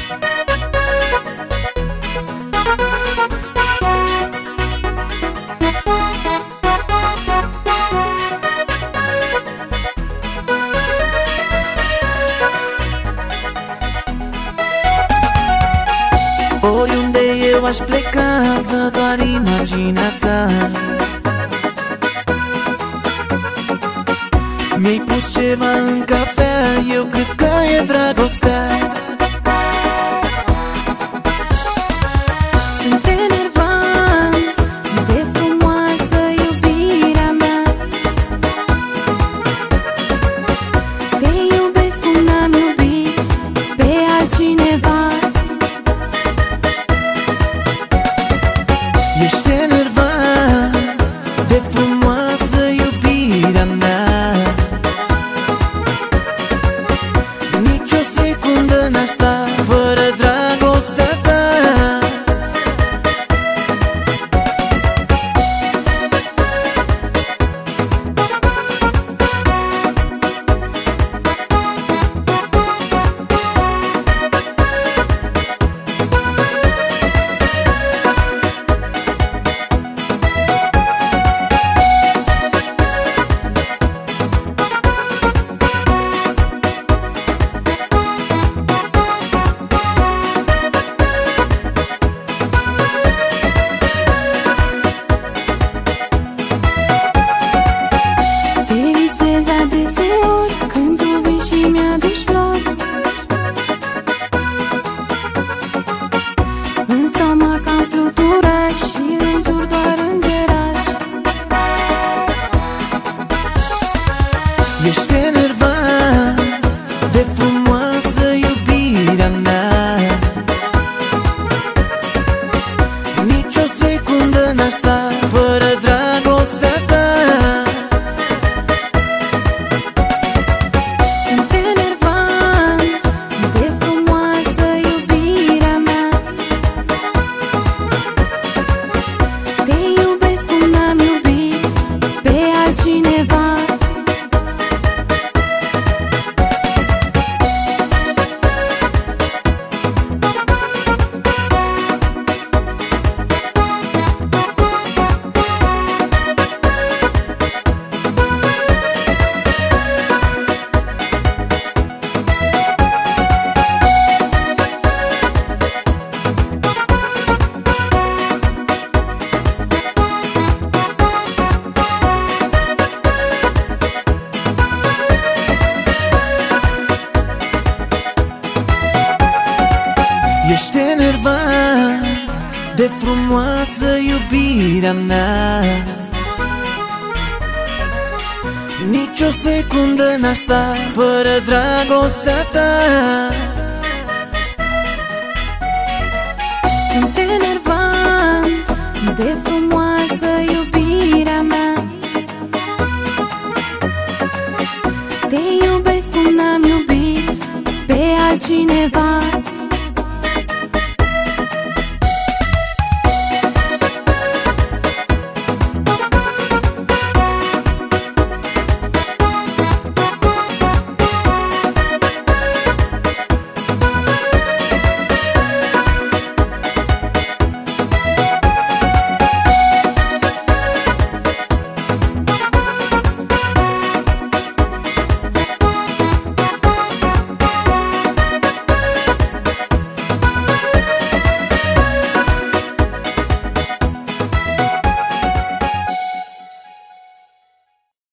Oriunde eu aș pleca, văd doar imaginea ta. Mi-ai pus ceva în cafea, eu cred că e dragostea. Sunt enervant de frumoasă iubirea mea. Te iubesc cum n-am iubit pe altcineva. Ești enervant de frumoasă iubirea mea. Nici o secundă n-aș sta fără dragostea ta. În stomac am fluturat și în jur doar îngerași. Ești enervant de frumoasă iubirea mea. Nici o secundă n-aș sta fără dragostea ta. Sunt enervant de frumoasă iubirea mea. Te iubesc cum n-am iubit pe altcineva. Ești enervant de frumoasă iubirea mea. Nici o secundă n-aș sta fără dragostea ta.